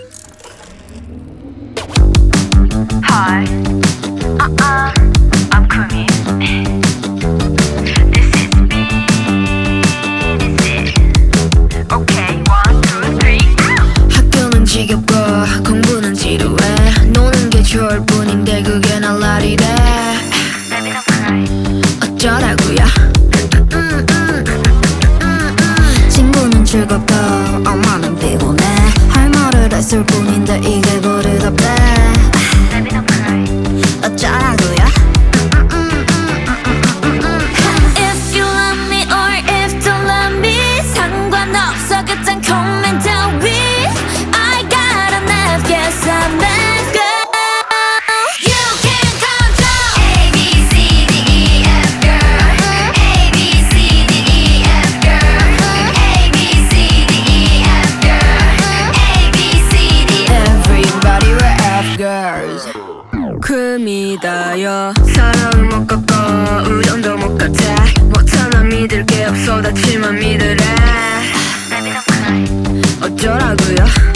Hi, I'm Kumi. This is me. Okay, 1, 2, 3. 학교는 지겹고 공부는 지루해. 노는 게 좋을 뿐인데 그게 날 날이래. Baby don't cry. 어쩌라고요? 친구는 즐겁고 엄마는 피곤해. 할 말을 했을 뿐인데 이게 버릇없대. Baby don't cry. 어쩌라고요? If you love me or if don't love me 상관없어 그딴 comment 따위 I got enough yes I'm that girl You can control A, B, C, D, E, F girl A, B, C, D, E, F girl A, B, C, D, E, F girl A, B, C, D, E Everybody we're F girls. 금이다요. 사랑을 못 걷고 우정도 못 같아. 못하나 믿을 게 없어 다치만 믿으래. Baby don't cry. 어쩌라고요?